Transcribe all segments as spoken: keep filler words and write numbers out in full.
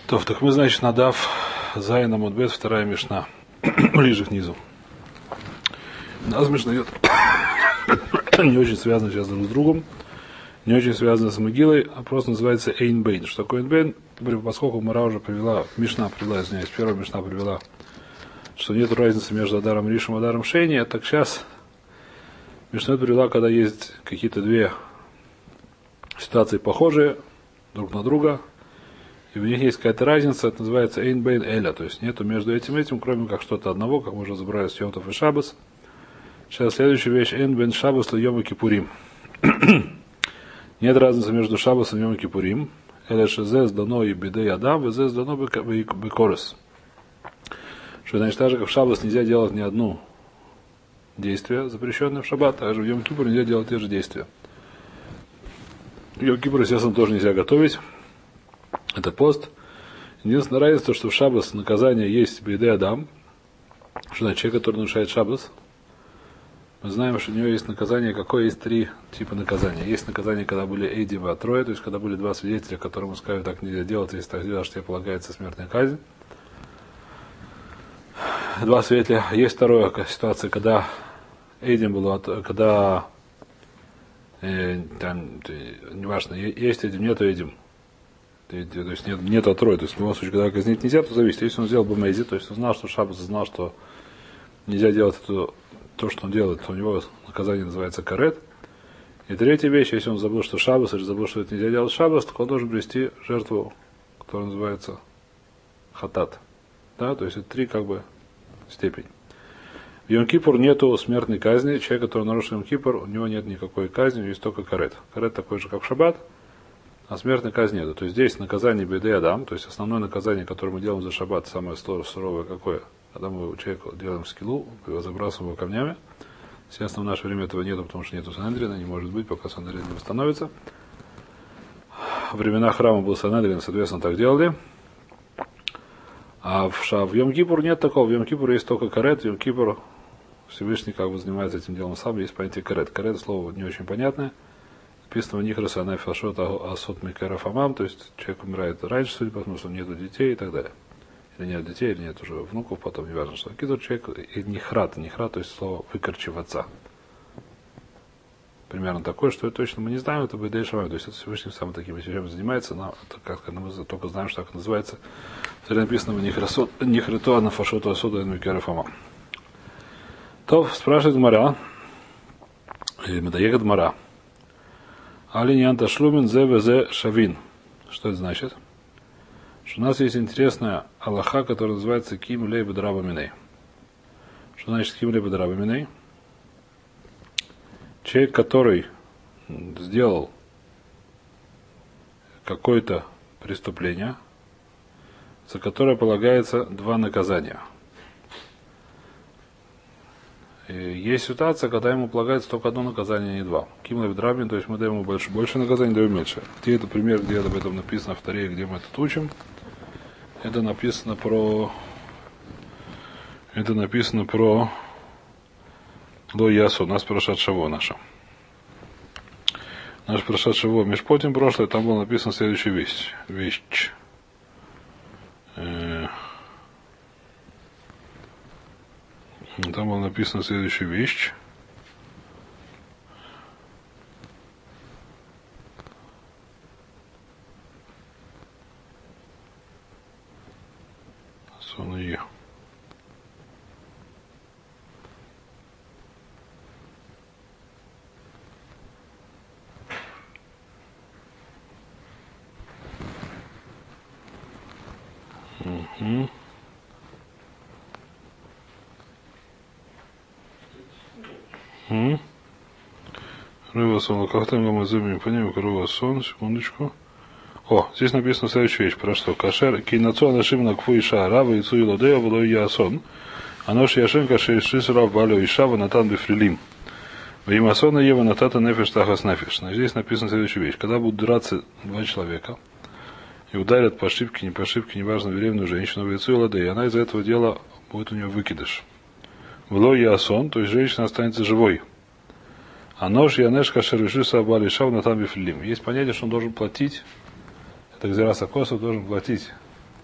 То, так мы, значит, надав Зайна Мудбет, вторая мишна, ближе к низу. Нас мишна идет не очень связано сейчас друг с другом, не очень связано с могилой, а просто называется Эйнбейн. Что такое Эйнбейн? Поскольку Мара уже привела, мишна привела, извиняюсь, первая мишна привела, что нет разницы между Адаром Ришем и Адаром Шейни, так сейчас мишна привела, когда есть какие-то две ситуации похожие друг на друга, и в них есть какая-то разница, это называется Эйнбейн Эля, то есть нету между этим и этим, кроме как что-то одного, как мы уже забрали с Йом Тов и Шаббос. Сейчас следующая вещь, Эйнбейн Шаббос и Йом Кипурим. Нет разницы между Шаббосом и Йом Кипурим. Эля шезес дано и бедей адам, везес дано бекорес. Что значит, так же, как в Шаббос нельзя делать ни одну действие, запрещенное в Шаббат, а же в Йом Кипур нельзя делать те же действия. В Йом Кипур, естественно, тоже нельзя готовить. Это пост. Единственное разница, что в Шаббос наказание есть бедей адам. Что значит, человек, который нарушает Шаббос, мы знаем, что у него есть наказание, какое есть три типа наказания. Есть наказание, когда были эйдим и трое, то есть когда были два свидетеля, которым скажут, так нельзя делать, если так делаешь, тебе полагается смертная казнь. Два свидетеля. Есть вторая ситуация, когда эйдим было, когда э, там, неважно, есть эйдим, нету эйдим. То есть нет, нет отрой. То есть в любом случае, когда казнить нельзя, то зависит. Если он сделал бы мейзи, то есть он знал, что Шаббос, знал, что нельзя делать это, то, что он делает, то у него наказание называется карет. И третья вещь, если он забыл, что Шаббос, или забыл, что это нельзя делать Шаббос, то он должен привести жертву, которая называется хатат. Да, то есть это три как бы степени. В Йом-Кипур нету смертной казни. Человек, который нарушил Йом-Кипур, у него нет никакой казни, у него есть только карет. Карет такой же, как в Шаббат, а смертной казни нету. То есть здесь наказание бедей адам, то есть основное наказание, которое мы делаем за Шаббат, самое суровое какое? Когда мы человеку делаем скиллу, его забрасываем его камнями. Естественно, в наше время этого нету, потому что нету Санедрина, не может быть, пока Санедрин не восстановится. В времена храма был Санедрин, соответственно, так делали. А в, в Йом-Кипур нет такого. В Йом-Кипур есть только карет. В Йом-Кипур Всевышний как бы занимается этим делом сам. Есть понятие карет. Карет слово не очень понятное. Написано в них Расана Фашот Асот Микараф Амам, то есть человек умирает раньше, судя по тому, что нету детей и так далее. Или нет детей, или нет уже внуков, потом не важно, что. Какой-то человек, и нихрат, нихрат, то есть слово выкорчеваться. Примерно такое, что это точно мы не знаем, это Бедей Шамай, то есть это Всевышний сам такими вещами занимается, но это как мы только знаем, что так называется. Это написано в Нихрато Анафашоту Асоду Энмикеров Амам. То спрашивает Гмара, или Медаегат Гмара. Алиньян Ташлумин зе везе шавин. Что это значит? Что у нас есть интересная алаха, которая называется Ким лей бедраба миней. Что значит Ким лей бедраба миней? Человек, который сделал какое-то преступление, за которое полагается два наказания. И есть ситуация, когда ему полагается только одно наказание, а не два. Ким лей бедраба, то есть мы даем ему больше, больше наказаний, даем меньше. Где это пример, где об этом написано в Торе, где мы это учим? Это написано про это написано про Ло Ясу, у нас прошат Шаво наша. Наш прошат Шаво Мишпотим прошлое, там было написано следующая вещь. Вещь. Э, там было написано следующая вещь. Сонные. Угу. Угу. Рыва-сон, как там гамазым, не понимаю, рыва-сон, секундочку. О, здесь написано следующая вещь, про что? Кашер, кинацу анашим на кфу иша, рава и цуи лодея, влой ясон. Анош яшен кашер шисрав балю иша, ванатан бифрилим. Ваимасона ева натата нефеш тахас нефеш. Здесь написана следующая вещь. Когда будут драться два человека и ударят по ошибке, не по ошибке, неважно, беременную женщину, в яйцу и ладей, она из-за этого дела будет у нее выкидыш. Влой ясон, то есть женщина останется живой. А нож янеш кашер шисрав балю иша, ванатан бифрилим. Есть понятие, что он должен платить. Так Зераса Косов должен платить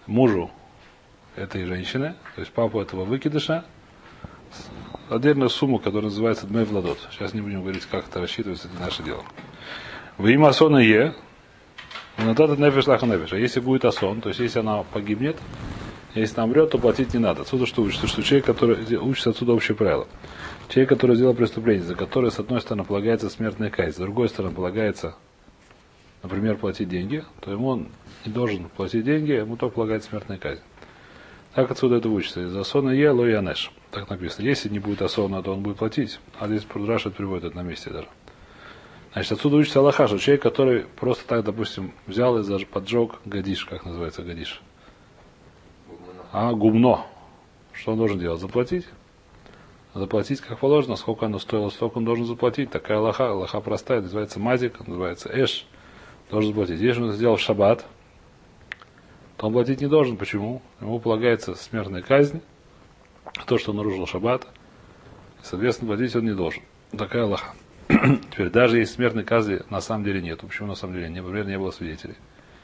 мужу этой женщины, то есть папу этого выкидыша, отдельную сумму, которая называется Дмей Владот. Сейчас не будем говорить, как это рассчитывается, это наше дело. В имя Асона Е, Натата Нефеш Лаха Нефеш. А если будет Асон, то есть если она погибнет, если она умрет, то платить не надо. Отсюда что учится? Что человек, который учится отсюда общее правило. Человек, который сделал преступление, за которое с одной стороны полагается смертная казнь, с другой стороны полагается, например, платить деньги, то ему он не должен платить деньги, ему только полагается смертная казнь. Так отсюда это учится. Из Асона Е Ло Янеш. Так написано. Если не будет Асона, то он будет платить. А здесь Раша приводит это на месте даже. Значит, отсюда учится Аллаха, что человек, который просто так, допустим, взял и даже поджег гадиш, как называется гадиш. А, гумно. Что он должен делать? Заплатить? Заплатить как положено, сколько оно стоило, столько он должен заплатить. Такая Аллаха, Аллаха простая, называется мазик, называется эш. Должен заплатить. Если он сделал в шаббат, то он платить не должен. Почему? Ему полагается смертная казнь, то, что он нарушил шаббат, и, соответственно, платить он не должен. Такая Аллаха. Теперь, даже если смертной казни на самом деле нет, почему на самом деле нет, например, не было свидетелей.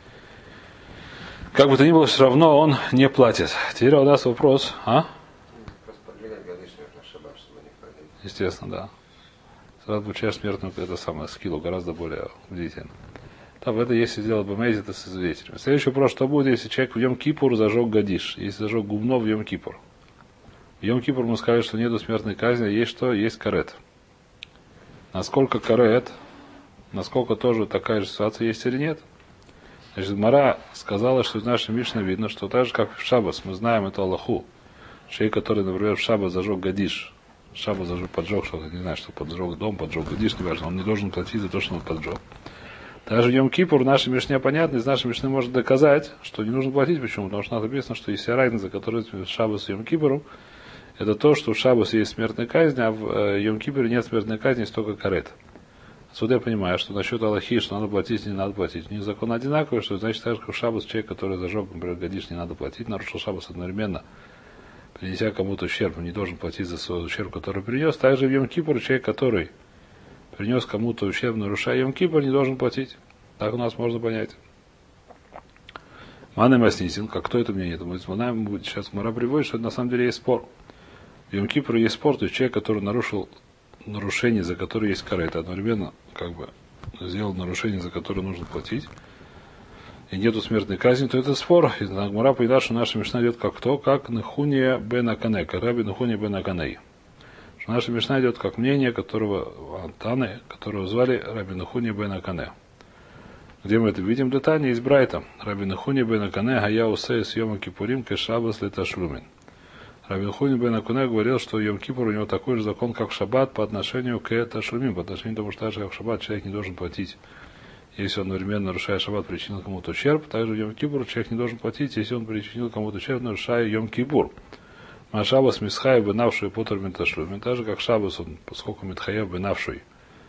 Как бы то ни было, все равно он не платит. Теперь у нас вопрос, а? Просто подлегать годы на шаббат, чтобы не платить. Естественно, да. Сразу получаешь смертную, это самое, скиллу, гораздо более убедительно. Там это если сделать бамейз, это со свидетелями. Следующий вопрос, что будет, если человек в Йом-Кипур зажег гадиш, если зажег гумно в Йом-Кипур. В Йом-Кипур мы сказали, что нету смертной казни, а есть что? Есть карет. Насколько карет, насколько тоже такая же ситуация есть или нет? Значит, Мара сказала, что из нашей Мишны видно, что так же, как в Шаббас, мы знаем эту Аллаху. Человек, который, например, в Шаббас зажег гадиш, в Шаббас зажег, поджег что-то, не знаю, что поджег дом, поджег гадиш, не важно, он не должен платить за то, что он поджег. Даже в Йом-Кипур в нашей Мишне понятно, из нашей Мишны можно доказать, что не нужно платить. Почему? Потому что написано, что есть разница, которая в Шаббас и Йом-Кипуру, это то, что в Шаббас есть смертная казнь, а в Йом-Кипуре нет смертной казни, есть только карет. Отсюда я понимаю, что насчет Аллахи, что надо платить, не надо платить. У них закон одинаковый, что значит так же, как в Шаббас человек, который зажег, например, гадиш, не надо платить, нарушил Шаббас одновременно, принеся кому-то ущерб, он не должен платить за свой ущерб, который принес. Также в Йом-Кипур человек, который принес кому-то ущерб, нарушая Йом-Кипур, не должен платить. Так у нас можно понять. Маны Маснисин, как кто это мнение? Мы знаем, сейчас Мара приводит, что это на самом деле есть спор. В Йом-Кипуре есть спор, то есть человек, который нарушил нарушение, за которое есть карет, одновременно как бы сделал нарушение, за которое нужно платить, и нету смертной казни, то это спор. И Гмара поедает, что наша Мишна идет как кто? Как Нехуния бен Акане, как Раби Нехуния бен Аканей. Что наша Мишна идет как мнение, которого Антаны, которого звали Раби Нехуния бен Акане. Где мы это видим? Детание из Брайта. Раби Нехуния бен Акане гая усей с Йома Кипурим кешабас леташлумин. Раби Нехуния бен Акане говорил, что Йом-Кипур у него такой же закон, как в Шаббат, по отношению к ташлумим, по отношению к тому, что так же, как в Шаббат, человек не должен платить, если он одновременно, нарушая Шаббат, причинил кому-то ущерб. Также в Йом-Кипур человек не должен платить, если он причинил кому-то ущерб, нарушая Йом-Кипур. А Шаббас мисхаев бенавший потер миташлумин. Так же, как Шаббас, он, поскольку митхаев бенавший,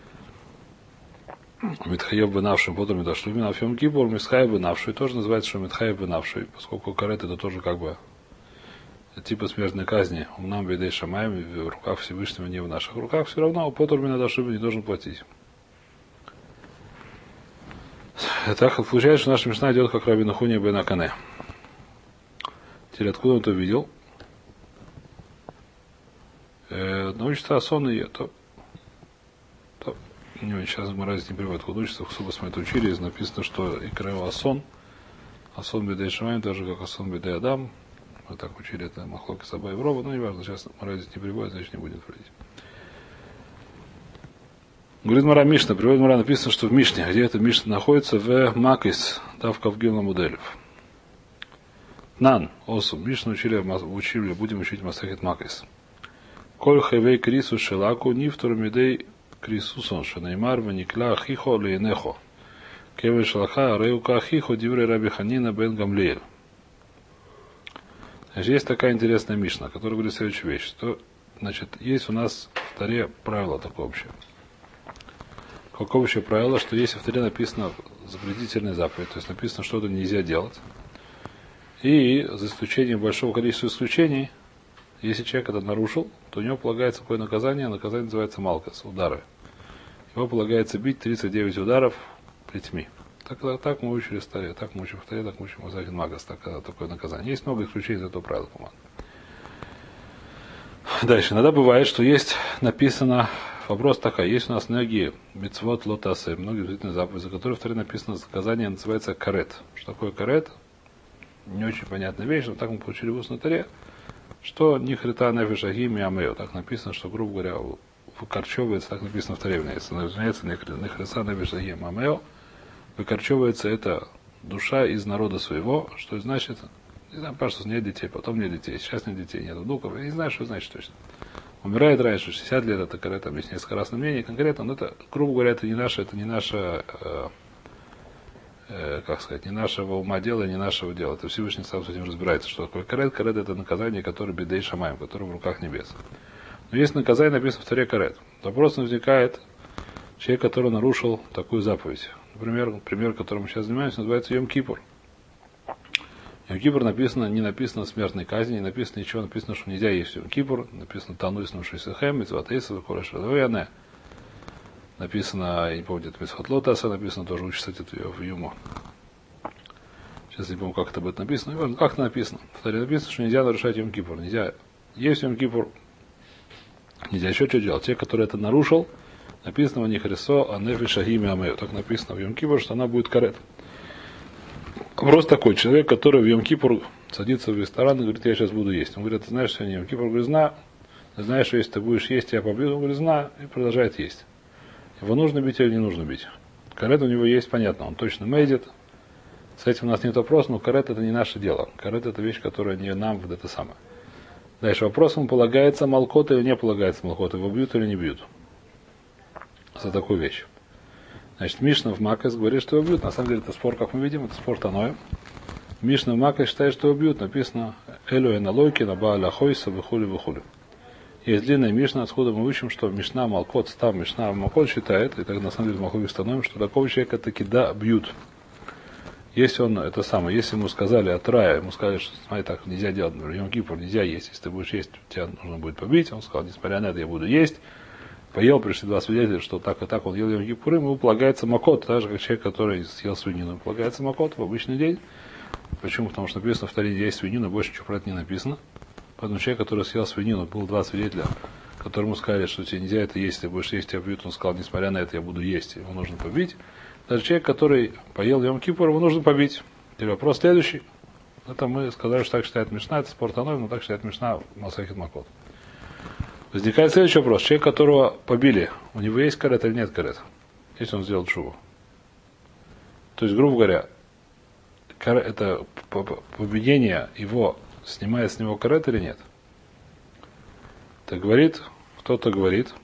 митхаев бенавший потер миташлумин, а в Йом-Кипур мисхаев бенавший тоже называется, что митхаев бенавший, поскольку карет это тоже как бы типа смертной казни. Умнам бедей шамаем, в руках Всевышнего, не в наших руках, все равно потер миташлумин не должен платить. Так получается, что наша Мишна идет как Раби Нехуния бен Акане. Теперь откуда он это видел? Э, научится Асон и то, то не, сейчас Гмараз не приводит, откуда учится, в Субас мы это учили, и написано, что и краю Асон, Асон бедей Шамаем, даже как Асон бедей Адам. Мы так учили это Махлоки Саба и Врова, но не важно, сейчас Гмараз не приводит, значит не будет приводить. Говорит Мара Мишна, приводит Мара, написано, что в Мишне, где эта Мишна находится, в Макис, Давка в Гилна Муделев. Нан, Осу, Мишну учили, учили, будем учить Масахет Макис. Коль хэвей крису шелаку, нифтур медей крисусон, шенаймар, ваникла хихо лейнехо. Кевей шалаха, реука хихо, диврей раби Ханина бен Гамлиэль. Значит, есть такая интересная Мишна, которая говорит следующую вещь, что, значит, есть у нас в Таре правило такое общее. Как общее правило, что если в Таре написано запретительная заповедь, то есть написано, что-то нельзя делать, и за исключением большого количества исключений, если человек это нарушил, то у него полагается какое наказание, наказание называется малкас, удары. Его полагается бить тридцать девять ударов плетьми. Так, так мы учили в Таре, так мы учим в Таре, так мы учим в Захин Магас, так, такое наказание. Есть много исключений из этого правила, по-моему. Дальше. Иногда бывает, что есть написано, вопрос такой, есть у нас многие мицвот лотасе, многие удивительные заповеди, за которые в Таре написано наказание, называется карет. Что такое карет? Не очень понятная вещь, но так мы получили в устной Таре, что нихрита нефеш агим и амео. Так написано, что, грубо говоря, выкорчевывается, так написано в Таре, называется нихрита нефеш агим амео. Выкорчевывается это душа из народа своего, что значит, не знаю, что нет детей, потом нет детей, сейчас нет детей, нет внуков, я не знаю, что значит точно. Умирает раньше, шестьдесят лет, это карет, там есть несколько раз на мнение, конкретно, но это, грубо говоря, это не наше, это не наше, э, э, как сказать, не нашего ума дела, не нашего дела. Это Всевышний сам с этим разбирается, что такое карет. Карет это наказание, которое бедей шамаем, которое в руках небес. Но есть наказание, написано в Торе карет. Вопрос возникает, человек, который нарушил такую заповедь. Например, пример, которым мы сейчас занимаемся, называется Йом-Кипур. Йом-Кипур написано, не написано смертной казни, не написано ничего, написано, что нельзя есть Йом-Кипур, написано Тануис Нушисахем, Митзватейса, Корашрадовяне. Написано, я не помню, это Митсхатлотаса, написано, тоже учится это в Юму. Сейчас не помню, как это будет написано. Как это написано? В Таре написано, что нельзя нарушать Йом-Кипур. Нельзя есть Йом-Кипур. Нельзя еще что делать. Те, которые это нарушил, написано в них рисо, а нефи шагими амею. Так написано в Йом-Кипур, что она будет карет. Вопрос такой, человек, который в Йом-Кипур садится в ресторан и говорит, я сейчас буду есть. Он говорит, ты знаешь, сегодня Йом-Кипур? Говорит, знаю. Ты знаешь, что если ты будешь есть, я побью? Он говорит, знаю. И продолжает есть. Его нужно бить или не нужно бить? Карет у него есть, понятно, он точно мейдит. С этим у нас нет вопроса, но карет это не наше дело. Карет это вещь, которая не нам, вот это самое. Дальше вопрос, ему полагается малкот или не полагается малкот, его бьют или не бьют. За такую вещь. Значит, Мишна в Макас говорит, что его бьют. На самом деле это спор, как мы видим, это спор Таноя. Мишна в Макас считает, что его бьют. Написано Элю и налойки на Бааля Хойса выхули выхули. Есть длинная Мишна, откуда мы учим, что Мишна Малкот, став Мишна Малкот считает, и так на самом деле мы установим, что такого человека таки да бьют. Если он, это самое, если ему сказали от рая, ему сказали, что смотри, так нельзя делать, например, Йом-Кипур нельзя есть, если ты будешь есть, тебя нужно будет побить, он сказал, несмотря на это, я буду есть. Поел, пришли два свидетеля, что так и так он ел Йом-Кипур, ему полагается макот, так же, как человек, который съел свинину, полагается макот в обычный день. Почему? Потому что написано в Торе, есть свинина, больше ничего про это не написано. Поэтому человек, который съел свинину, был два свидетеля, которому сказали, что тебе нельзя это есть, если будешь есть, тебя бьют, он сказал, несмотря на это, я буду есть, его нужно побить. Даже человек, который поел Йом-Кипур, его нужно побить. Теперь вопрос следующий. Это мы сказали, что так считает Мишна, это спор Таной, но так считает Мишна Масахит Макот. Возникает следующий вопрос. Человек, которого побили, у него есть карет или нет карет? Если он сделал шуву. То есть, грубо говоря, это победение его снимает с него карет или нет? Так говорит, кто-то говорит,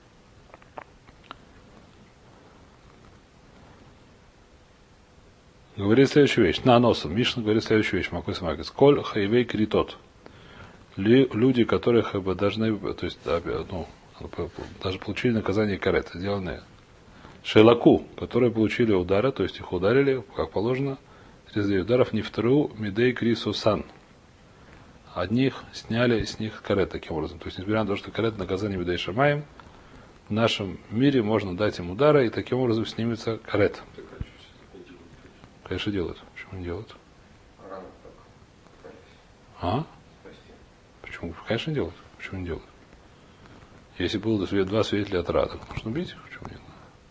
говорит следующую вещь. На носом. Мишна говорит следующую вещь. Макой самакис. Коль хайвей критот. Люди, которые как бы должны, то есть, ну, даже получили наказание карет, сделанные шелаку, которые получили удары, то есть их ударили, как положено, среди ударов не вторую мидей крису сан. Одних сняли с них карет таким образом. То есть, несмотря на то, что карет наказание мидей шамаем, в нашем мире можно дать им удары, и таким образом снимется карет. Конечно, делают. Почему не делают? А? Почему? Конечно, делают. Почему не делают? Если было два свидетеля от рада, можно бить? Почему нет?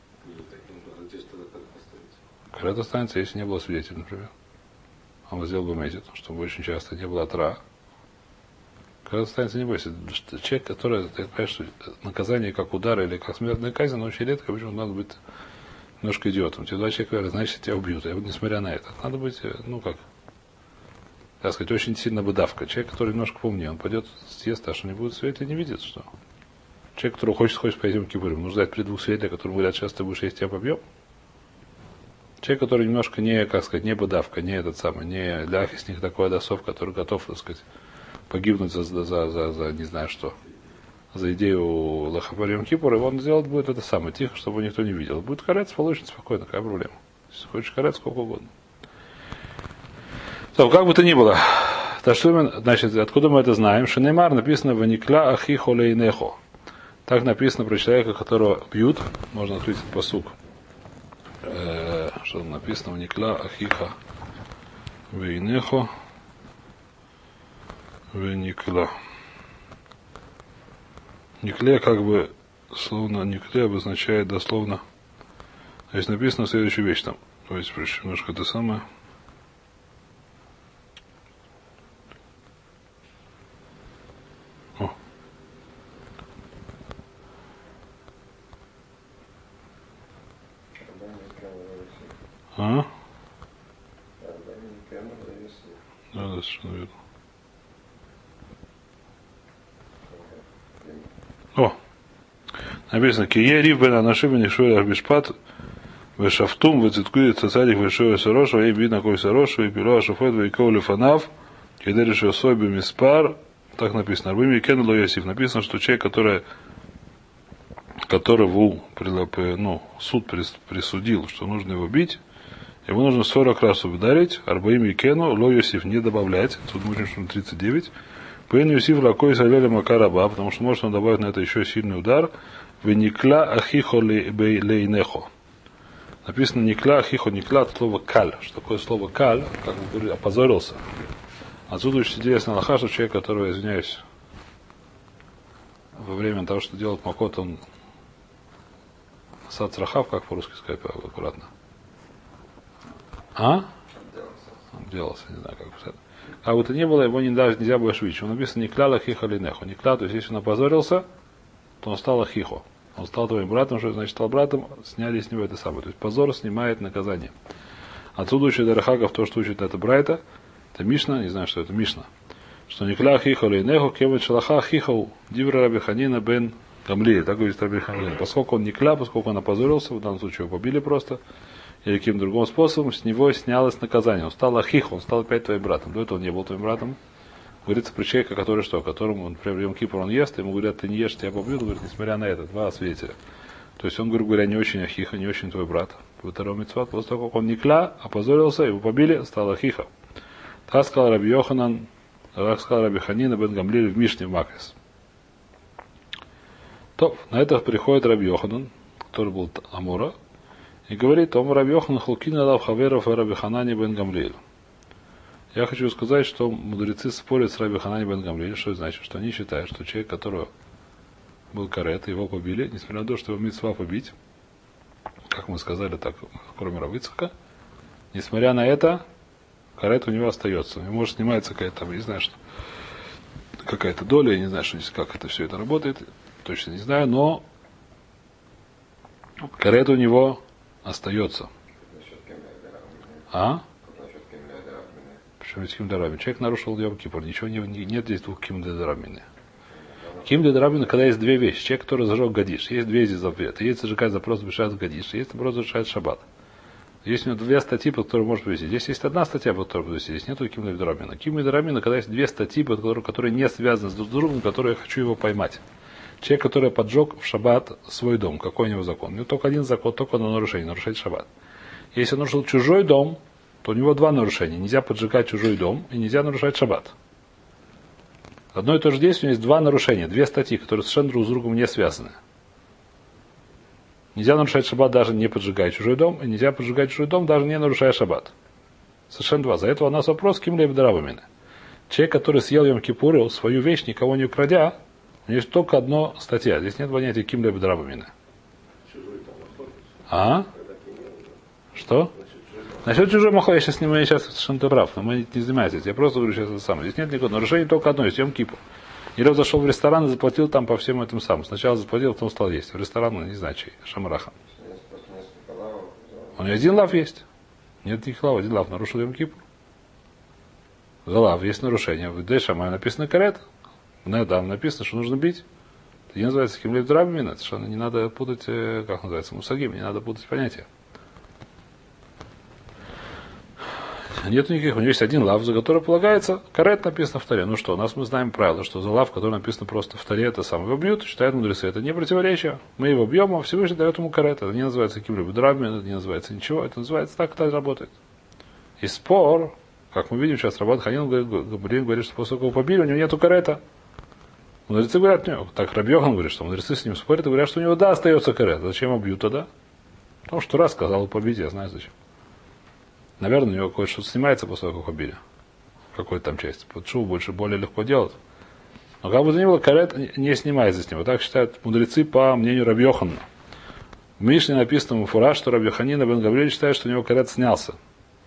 Карет останется, если не было свидетелей, например. Он бы сделал бы мезит, чтобы очень часто не было отра. Карет останется, не бойся. Человек, который, ты понимаешь, что наказание как удар или как смертная казнь, но очень редко, почему надо быть немножко идиотом. Тебе два человека говорят, значит, тебя убьют. А несмотря на это, надо быть, ну как, так сказать, очень сильно быдавка. Человек, который немножко поумнее, он пойдет съест, а что не будет свидетелей, не видит, что. Человек, который хочет, хочет пойти в Кипурим, нужно дать при двух свидетелях, которым говорят, сейчас ты будешь есть, тебя побьем. Человек, который немножко не, как сказать, не быдавка, не этот самый, не ляхисник такой досов, который готов, так сказать, погибнуть за, за, за, за, за не знаю что, за идею Лахапарим Кипура, он сделать будет это самое, тихо, чтобы никто не видел. Будет карет, получится спокойно, какая проблема. Если хочешь карет, сколько угодно. То, как бы то ни было, так что мы, значит, откуда мы это знаем? Шинеймар написано «Ваникла ахи холейнехо». Так написано про человека, которого бьют, можно открыть этот пасук, э, что написано в Никла Ахиха Вейнехо Вейникла. Никле как бы словно Никле обозначает дословно. Здесь написано следующую вещь там. Давайте прежде немножко это самое. О. А? Да, да, совершенно верно. О, написано, Кие риф бен анашим бен ишуэль арбишпат вешафтум вециткует цацадик вешуэль сарошу и видно кой сарошу и пило ашафет вейков лифанав кедериш особи миспар. Так написано. Арбими кену лоясив. Написано, что человек, который которого ну, суд присудил, что нужно его бить, его нужно сорок раз ударить, арбаим и кену, ло Йосиф не добавлять. Тут мы видим, что тридцать девять. Пен Йосиф лакой салели макараба, потому что может он добавить на это еще сильный удар. Веникла ахихо лейнехо. Написано никла ахихо, никла от слова каль. Что такое слово каль? Как бы говорит, опозорился. Отсюда очень интересно алаха, что человек, который, извиняюсь, во время того, что делает макот, он сад рахав, как по-русски сказать, аккуратно. А? Обделался, не знаю, как сказать. Как бы то ни было, его не, даже нельзя было швить. Он написано не кля лахиха линехо. Не кля, то есть если он опозорился, то он стал ахихо. Он стал твоим братом, что значит стал братом, сняли с него это самое. То есть позор снимает наказание. Отсюда учит Дарахагов то, что учит это Брайта. Это Мишна, не знаю, что это Мишна. Что не кля ахихо линехо, кевен шалаха ахихо, дивра Раби Ханина бен Гамлиэль. Так говорит Раби Ханина. Поскольку он не кля, поскольку он опозорился, в данном случае его побили просто, или каким-то другим способом, с него снялось наказание. Он стал ахих, он стал опять твоим братом. До этого он не был твоим братом. Говорится про человека, который что, которому, например, в Йом Кипур он ест, ему говорят, ты не ешь, тебя побьют, говорит, несмотря на это, два свидетеля. То есть он, грубо говоря, не очень ахиха, не очень твой брат. Второй митцвот, после того, как он не кля, опозорился, его побили, стал ахиха. Так сказал Раби Йоханан, так сказал Раби Ханина бен Гамлиэль в Мишне в Макрис. То, на это приходит Раби Йоханан, который был Амура, и говорит, Ом Раби Йохан Хулкин Алав Хаверов и Раби Ханани бен Гамлиэль. Я хочу сказать, что мудрецы спорят с Раби Ханани бен Гамлиэль, что это значит, что они считают, что человек, которого был карет, его побили, несмотря на то, что его мицва побить, как мы сказали так, кроме Рав Ицхака, несмотря на это, карет у него остается. И может снимается какая-то, не знаю, что какая-то доля, я не знаю, что, как это все это работает, точно не знаю, но карет у него остается. А? Почему есть кимдарамин? Человек нарушил Йом Кипур. Ничего не, нет здесь двух кимдарамины. Кимдарамина, когда есть две вещи. Человек, который зажег гадиш. Есть две здесь запреты. Есть зажигать запрос бешат гадиш. Есть запрос бешат шаббат. Есть у него две статьи, под которые может повесить. Здесь есть одна статья, под которую повесить. Здесь нету кимдарамина. Кимдарамина, когда есть две статьи, под которые, которые не связаны с друг с другом, которые я хочу его поймать. Человек, который поджег в шаббат свой дом, какой у него закон? У него только один закон, только одно нарушение, нарушать шаббат. Если он нарушил чужой дом, то у него два нарушения. Нельзя поджигать чужой дом и нельзя нарушать шаббат. Одно и то же действие, у него есть два нарушения, две статьи, которые совершенно друг с другом не связаны. Нельзя нарушать шаббат, даже не поджигая чужой дом, и нельзя поджигать чужой дом, даже не нарушая шаббат. Совершенно два. За это у нас вопрос, кем либо дравамины. Человек, который съел Йом Кипур, свою вещь, никого не украдя, у него есть только одна статья. Здесь нет понятия ким либо дравамины. А? Что? Насчет чужой махой, я сейчас не я сейчас совершенно ты прав, но мы не занимаемся. Я просто говорю сейчас это самое. Здесь нет никакого нарушения, только одно, есть Йом Кипур. Неров зашел в ресторан и заплатил там по всем этим самым. Сначала заплатил, потом стал есть. В ресторан, не знаю, чей, Шамараха. У него один лав есть. Нет никаких лав, один лав. Нарушил Йом Кипур. За лав есть нарушение. В Дэшамай написано карет. Там написано, что нужно бить. Это не называется кимлев драбимин. Это совершенно не надо путать, как называется, мусагим. Не надо путать понятия. Нет никаких, у него есть один лав, за который полагается, карет написано в Торе. Ну что, у нас мы знаем правило, что за лав, который написано просто в Торе, это сам его бьют, считают мудрецы, это не противоречие. Мы его бьем, а Всевышний дает ему карет. Это не называется каким-либо драбами, это не называется ничего, это называется так, как это работает. И спор, как мы видим сейчас, Рабан Ханин говорит, говорит, что после того, как его побили, у него нету карета. Мудрецы говорят, нет, так Раби Йохан говорит, что мудрецы с ним спорят и говорят, что у него да, остается карет. Зачем его бьют тогда? Потому что раз сказал побить, я знаю зачем. Наверное, у него кое-что снимается после того, как убили. Какой-то там часть. Под шубу больше более легко делать. Но как бы то ни было, карет не снимается с него. Так считают мудрецы по мнению Раби Йоханана. В Мишне написано в фураж, что Раби Ханина бен Гамлиэль считает, что у него карет снялся.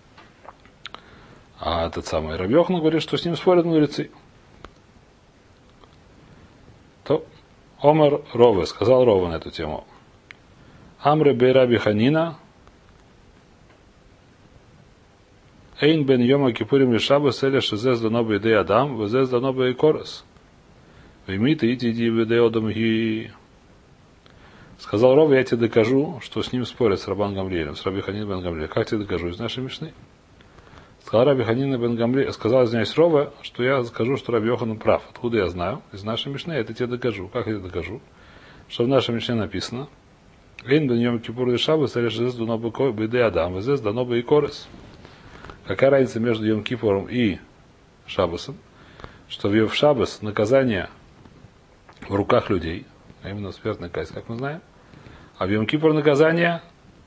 А этот самый Раби Йохан говорит, что с ним спорят мудрецы. То Омар Рове, сказал Рове на эту тему. Амре бей Раби Ханина Эйн бен Йома Кипурим Лишаба Селя Шезез Дано Бейдей Адам Везез Дано Бей Корес Веймита Ити Ди Бейдей Одам Ги. Сказал Рове, я тебе докажу, что с ним спорят с Рабан Гамлиэлем, с Раби Ханин бен Гамлиэлем. Как тебе докажу? Из нашей Мишны. Сказал Раби Ханин бен Гамлиэль, сказал, извиняюсь, Рове, что я скажу, что Раби Йохан прав. Откуда я знаю? Из нашей Мишны. Я это тебе докажу. Как я тебе докажу? Что в нашей Мишне написано. Эйн бен Йом Кипур Лишаба Селя Шезез Дано Бейдей Адам Везез Дано Бей Корес. Какая разница между Йом Кипуром и Шаббасом? Что в Шаббас наказание в руках людей, а именно смертная казнь, как мы знаем, а в Йом Кипур наказание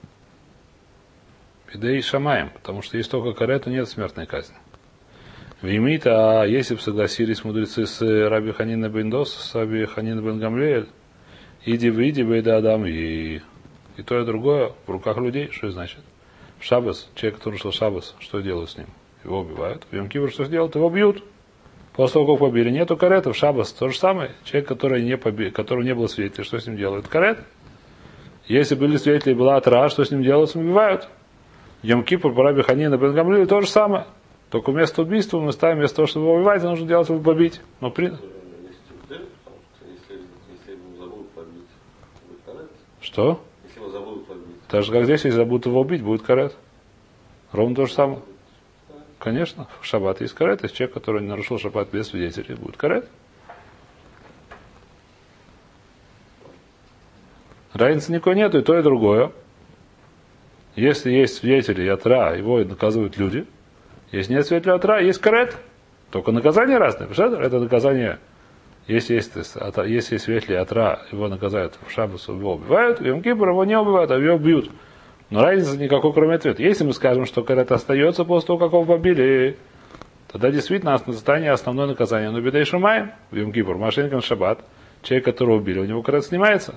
бедей шамаем, потому что есть только карет, нет смертной казни. Вимита, а если бы согласились мудрецы с Раби Ханина бен Дос, с Раби Ханина бен Гамлиэль, иди в иди бейда Адам, и, и то и другое в руках людей, что это значит? В Шаббас, человек, который нарушил Шаббас, что делают с ним? Его убивают. В Йом Кипур что сделают? Его бьют. После того, как побили, нету карета. В Шаббас то же самое. Человек, который не поби... которого не было свидетелей, что с ним делают? Карет. Если были свидетели, была атра, что с ним делают? Убивают. Йом Кипур, по Раби Ханина бен Гамлиэль, то же самое. Только вместо убийства мы ставим, вместо того, чтобы его убивать, нужно делать его побить. Но при... Что? Так же, как здесь, если забудут его убить, будет карет. Ровно то же самое. Конечно, в шаббат есть карет. Есть человек, который нарушил шаббат без свидетелей, будет карет. Разницы никакой нету, и то, и другое. Если есть свидетели и атра, его наказывают люди. Если нет свидетелей атра, есть карет. Только наказание разное. Это наказание, если есть, если есть свидетели атра, его наказают в шаббас, его убивают, в Йом Кипур его не убивают, а его бьют. Но разницы никакой, кроме ответа. Если мы скажем, что карет остается после того, как его побили, тогда действительно наказание, основное наказание. Но бедей шамаем, в Йом Кипур, машинкан шаббат, человек, которого убили, у него карет снимается.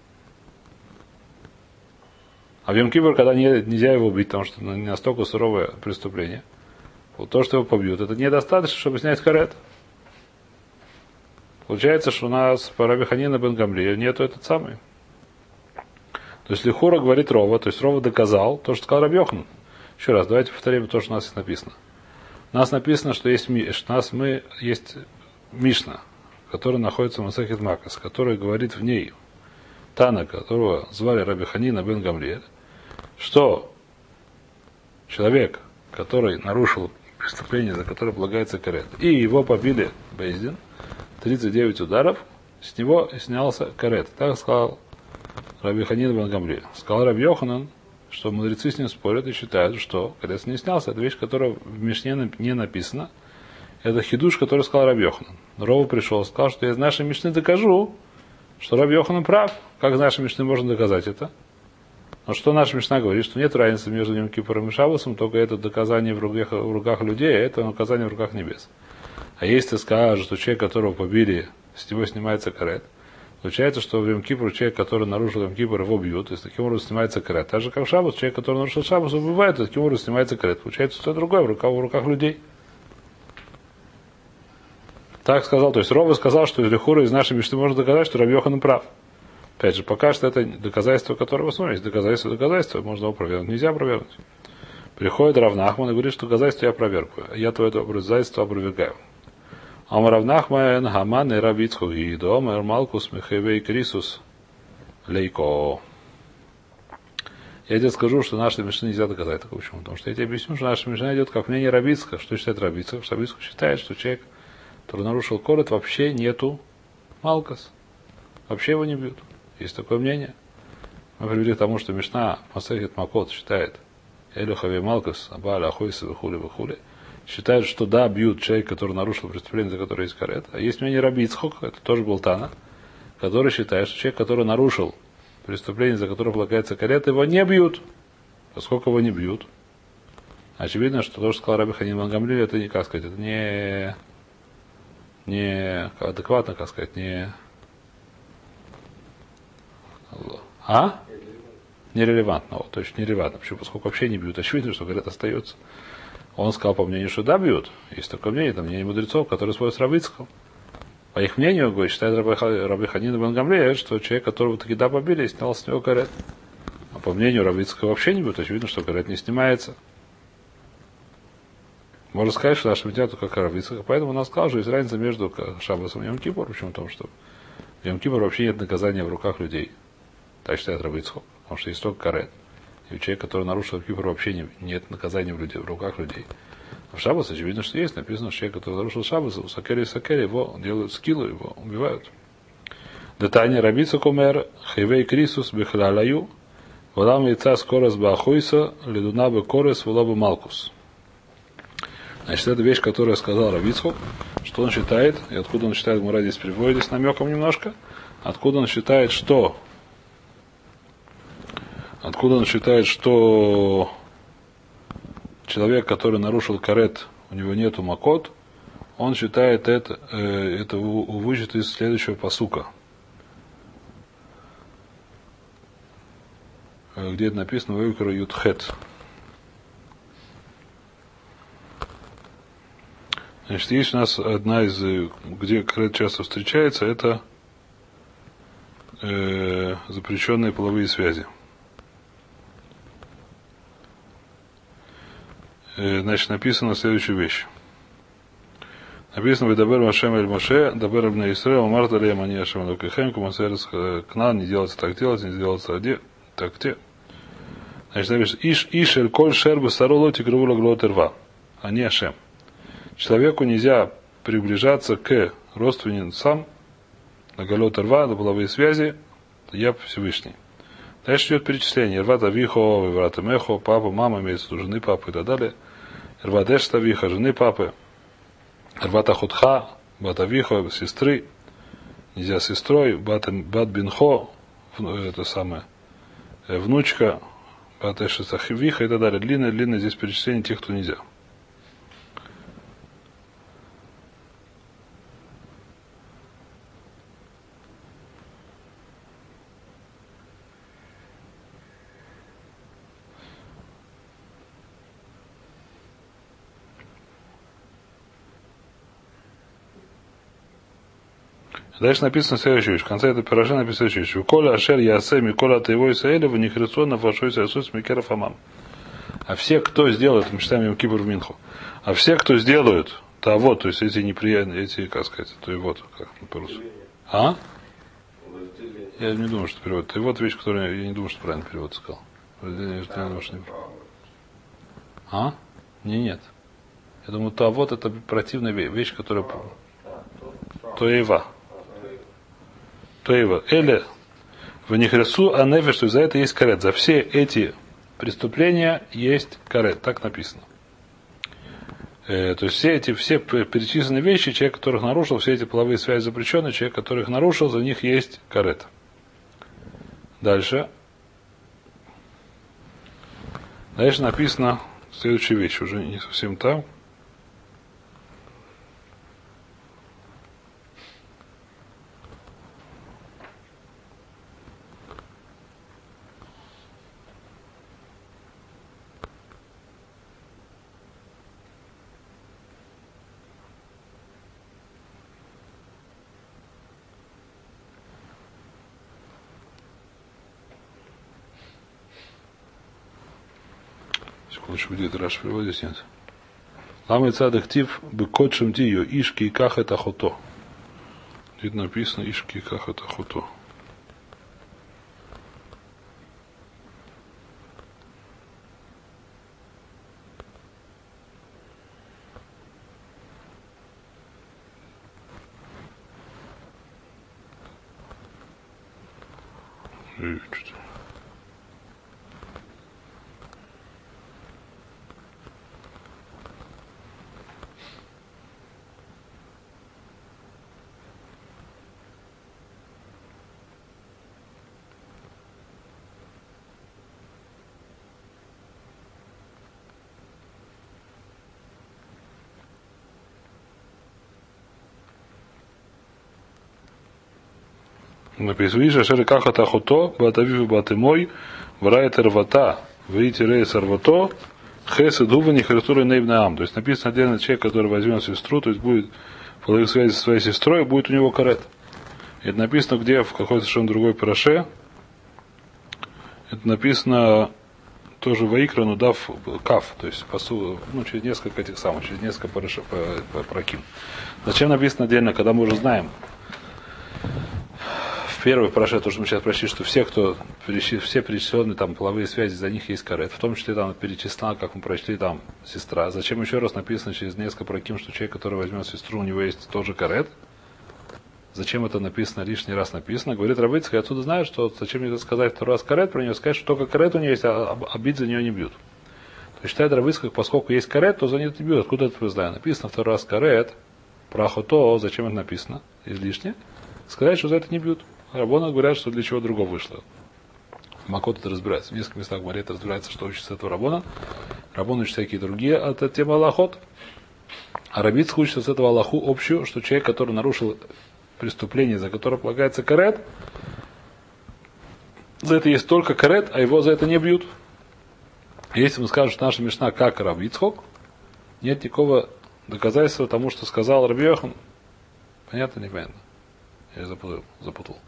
А в Йом Кипур, когда не, нельзя его убить, потому что не настолько суровое преступление, вот то, что его побьют, это недостаточно, чтобы снять карет. Получается, что у нас по Раби Ханина бен Гамлиэль нету этот самый. То есть Лихура говорит Рова, то есть Рова доказал то, что сказал Раби Йохан. Еще раз, давайте повторим то, что у нас здесь написано. У нас написано, что есть, что у нас мы, есть Мишна, которая находится в Масехет Макас, которая говорит в ней, Тана, которого звали Раби Ханина бен Гамлиэль, что человек, который нарушил преступление, за которое полагается карет, и его побили Бейздин, тридцать девять ударов, с него снялся карет. Так сказал Раби Ханина бен Гамлиэль. Сказал Раби Йоханан, что мудрецы с ним спорят и считают, что карет не снялся. Это вещь, которая в Мишне не написана. Это хидуш, который сказал Раби Йоханан. Рова пришел, сказал, что я из нашей Мишны докажу, что Раби Йоханан прав. Как из нашей Мишны можно доказать это? Но что наша Мишна говорит, что нет разницы между Йом Кипуром и Шаббасом, только это доказание в руках, в руках людей, а это наказание в руках небес. А если скажут, что человек, которого побили, с него снимается карет, получается, что в Йом Кипур человек, который нарушил Йом Кипур, его бьют, и с таким образом снимается карет. Так же, как в Шаббас, человек, который нарушил Шаббас, убивает, и таким образом снимается карет. Получается, что другое в руках, в руках людей. Так сказал, то есть Рова сказал, что из Лихура, из нашей Мишны можно доказать, что Раби Йохан прав. Опять же, пока что это доказательство, которое вы смотрите, доказательство, доказательство, можно его провернуть, нельзя провернуть. Приходит Рав Нахман и говорит, что доказательство я опровергаю. Я твое доказательство опровергаю. Ам Рав Нахман Хаман и Рав Ицхак Гидо, Мэр Малкус Мехевей Крисус Лейко. Я тебе скажу, что нашей Мишне нельзя доказать. Так почему? Потому что я тебе объясню, что наша Мишна идет как мнение Рав Ицхака. Что считает Рав Ицхак? Рав Ицхак считает, что человек, который нарушил корот, вообще нету Малкус. Вообще его не бьют. Есть такое мнение. Мы привели к тому, что Мишна Масехет Макот считает Элюхави Малкус, Абаля Ахойса Вихули Вихули, считает, что да, бьют человека, который нарушил преступление, за которое есть карет. А есть мнение Раби Ицхака, это тоже был Тана, который считает, что человек, который нарушил преступление, за которое полагается карет, его не бьют. Поскольку его не бьют, Очевидно, что то, что сказал Раби Ханин бен Гамлиэль, это не, как сказать, это не, не адекватно, как сказать, не... А? Нерелевантно, вот, точно нерелевантно. Почему? Поскольку вообще не бьют, очевидно, что говорят, остается. Он сказал, по мнению, что да, бьют. Есть такое мнение, там мнение мудрецов, которые спорят с Равицком. По их мнению, говорит, считает Раби Ханин бен Гамлиэль, что человек, которого таки да побили, снял с него карет. А по мнению Равицкого вообще не бьют, очевидно, что карет не снимается. Можно сказать, что наша медиа только Равицкого. Поэтому он сказал, что есть разница между Шаббасом и Йом-Кипур. Почему? Потому что в Йом-Кипур вообще нет наказания в руках людей. Так считает Равицкого. Потому что есть только карет. И у человека, который нарушил Йом-Кипур, вообще не, нет наказания в, людей, в руках людей. А в Шаббас очевидно, что есть. Написано, что человек, который нарушил Шаббас, у Сакери и Сакери, его делают скиллу, его убивают. Детание Равицкого мэр, Хейвей Крисус, Бехлалаю, Валам яйца скорость Бахуиса, Ледуна бы Корес, Вулабы Малкус. Значит, это вещь, которую сказал Равицхок, что он считает, и откуда он считает, Гмара здесь приводит с намеком немножко, откуда он считает, что откуда он считает, что человек, который нарушил карет, у него нету макот, он считает это, э, это вычет из следующего пасука, где это написано Вайкра Ютхет. Значит, есть у нас одна из, где карет часто встречается, это э, запрещенные половые связи. Э, значит, написано следующую вещь. Написано: «Вайдабер Машем эль Моше, дабер бней Исраэл, марта леем ани Ашем элокейхем, кумасерес кнан, не делается так делать, не делается так те». Значит, написано: «Иш иш эль коль шер бесаро ло тикру лаглот рва, ани Ашем». Человеку нельзя приближаться к родственницам на галот рва, на половые связи, я Всевышний. Дальше идет перечисление. Рвата вихо, рвата мехо, папа, мама, имеется в виду жены папы и так далее. Рвадешта виха, жены папы. Рвата худха, бата вихо, сестры. Нельзя с сестрой. Бат, бат бинхо, это самое, внучка. Батешта виха и так далее. Длинное, длинное здесь перечисление тех, кто нельзя. Дальше написано следующая вещь. В конце этой пирожи написано следующая вещь. Коля ашер ясе микола таево исаэля в нихрецона вашой сасус микеров амам. А все, кто сделает, мы читаем Йом Кипур в Минху, а все, кто сделают того, то есть эти неприятные, эти, как сказать, то и вот, как по-русски. А? Я не думаю, что перевод. И вот вещь, которую я не думаю, что правильно перевод сказал. А? Не, нет. Я думаю, то вот это противная вещь, которая Тоева. Тоева. Или в Нихресу Анефе, что за это есть карет. За все эти преступления есть карет. Так написано. Э, то есть все эти все перечисленные вещи, человек, которых нарушил, все эти половые связи запрещенные, человек, которых нарушил, за них есть карет. Дальше. Дальше написано следующая вещь, уже не совсем там. Лучше будет Раш переводит, здесь нет. Ламы цадых тив быкот шамтию ишки и ках это хото. Здесь написано ишки и ках это хото. Написано, видишь, ашер как это хуто, батавив батымой, врает рвата, выйти рейс рвато, хэс и дува не харитуры нейвнаам. То есть написано отдельно человек, который возьмет сестру, то есть будет в связи со своей сестрой, будет у него карет. Это написано где, в какой-то совершенно другой параше. Это написано тоже Ваикра, но дав каф, то есть посу, ну, через несколько этих самых, через несколько параше, проким. Зачем написано отдельно, когда мы уже знаем? В первой параше, то, что мы сейчас прочли, что все, кто все перечисленные там половые связи, за них есть карет. В том числе там перечислена, как мы прочли, там сестра. Зачем еще раз написано через несколько проким, что человек, который возьмет сестру, у него есть тоже карет? Зачем это написано, лишний раз написано? Говорит Рав Ицхак, я отсюда знаю, что зачем мне это сказать второй раз карет про нее, сказать, что только карет у нее есть, а, а бить за нее не бьют. То есть считает Рав Ицхак, поскольку есть карет, то за нее не бьют. Откуда это знаю? Написано второй раз карет, про охото, зачем это написано? Излишне. Сказать, что за это не бьют. Раббаны говорят, что для чего другого вышло. Макот это разбирается. В нескольких местах говорит, разбирается, что учится этого Раббана. Раббан учит всякие другие от этой темы Аллахот. А Рав Ицхак учится с этого Аллаху общую, что человек, который нарушил преступление, за которое полагается карет, за это есть только карет, а его за это не бьют. Если мы скажем, что наша мишна как Рав Ицхак, нет никакого доказательства тому, что сказал Рав Йохан. Понятно, непонятно? Я запутал. запутал.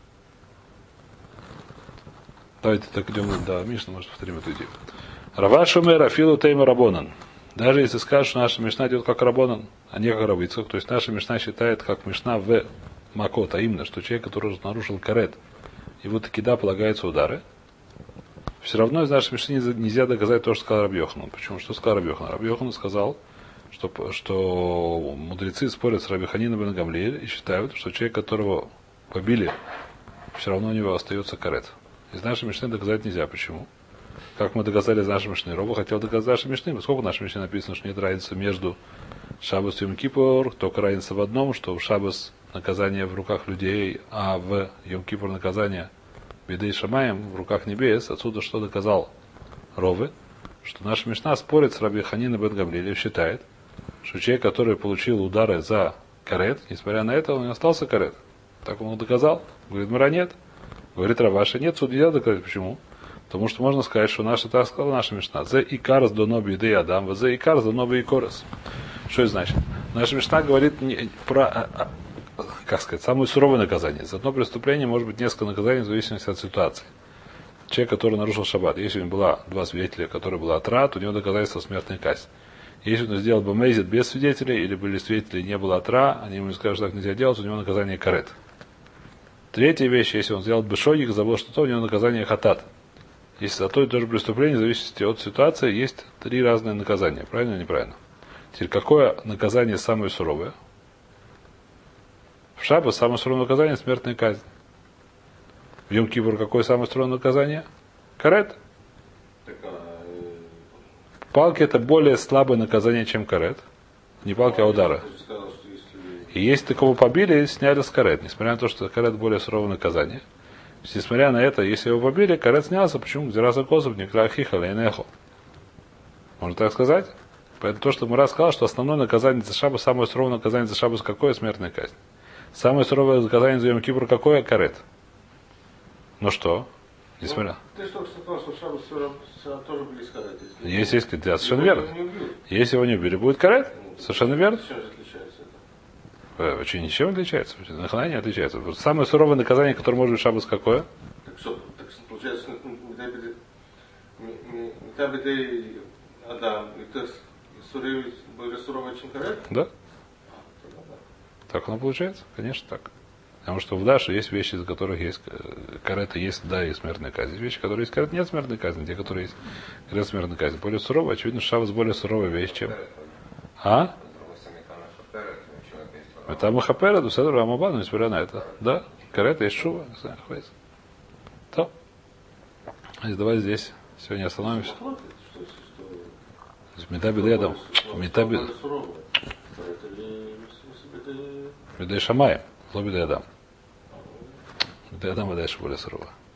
Давайте так идем до Мишны, может повторим эту идею. Рава Шумер Афилу Тейма Рабонан. Даже если скажешь, что наша мишна идет как Рабонан, а не как Рав Ицхак, то есть наша мишна считает как мишна в Макот, а именно, что человек, который нарушил карет, его таки да, полагаются удары, все равно из нашей мишны нельзя доказать то, что сказал Рав Йохан. Почему? Что сказал Рав Йохан? Рав Йохан сказал, что, что мудрецы спорят с Раби Ханином бен Гамлиэль и считают, что человек, которого побили, все равно у него остается карет. Из нашей мишны доказать нельзя. Почему? Как мы доказали из нашей мишны? Роба хотел доказать из нашей мишны. Сколько в нашей мишне написано, что нет разницы между Шаббас и Йом-Кипур, только разница в одном, что в Шаббас наказание в руках людей, а в Йом-Кипур наказание бедей Шамаем в руках небес. Отсюда что доказал Ровы? Что наша мишна спорит с Раби Ханином бен Гамлиэлем, считает, что человек, который получил удары за карет, несмотря на это, он не остался карет. Так он доказал. Говорит, Мара нет. Говорит, Раваша нет, суд нельзя доказать. Почему? Потому что можно сказать, что наша, так сказала наша мишна. Зе икарс до ноби идей адам, зе икарс до ноби икорес. Что это значит? Наша мишна говорит не, про, а, а, как сказать, самое суровое наказание. За одно преступление может быть несколько наказаний в зависимости от ситуации. Человек, который нарушил шаббат, если у него было два свидетеля, которые была атра, то у него доказательство смертной казни. Если он сделал бы мейзит без свидетелей, или были свидетели, не было атра, они ему скажут, что так нельзя делать, у него наказание карет. Третья вещь, если он сделал бешогик, забыл что-то, у него наказание хатат. Если за то и то же преступление, в зависимости от ситуации, есть три разные наказания. Правильно или неправильно? Теперь, какое наказание самое суровое? В Шаббат самое суровое наказание – смертная казнь. В Йом-Кипур какое самое суровое наказание? Карет. Палки – это более слабое наказание, чем карет. Не палки, а удары. И если такого побили, сняли с карет. Несмотря на то, что карет более суровое наказание. Несмотря на это, если его побили, карет снялся. Почему? Где раз косов, не крахихал и нехо. Можно так сказать? Поэтому то, что Мара сказал, что основное наказание за Шаббат, самое суровое наказание за Шаббат какое? Смертная казнь. Самое суровое наказание за Йом-Кипур какое? Карет. Ну что? Несмотря. Ну, ты только сказал, что Шаббат тоже были с карет. Если есть, да, совершенно верно. Если его не убили, будет карет. Совершенно верно. Чем же отличается это? Вообще ничем отличается. Нахана не отличается. Самое суровое наказание, которое может быть Шаббат какое? Так что, так получается, Митабидей Адам, это более суровое, чем карет? Да. Так оно получается? Конечно так. Потому что в Даше есть вещи, за которых есть карета, есть, да, и смертная казнь. Есть вещи, которые есть карет, нет смертной казни. Те, которые есть карет, смертная казнь. Более суровая, очевидно, Шаббат более суровая вещь, чем... А? Это Махапера, Дусадр, Рамабан, несмотря на это. Да, карета есть шува, не знаю, хватит. То. Давай здесь сегодня остановимся. Метаби Дедом. Метаби... Бедей Шамаем. Лоби Дедам. Бедей Адам, Бедей Шабуля Сурова.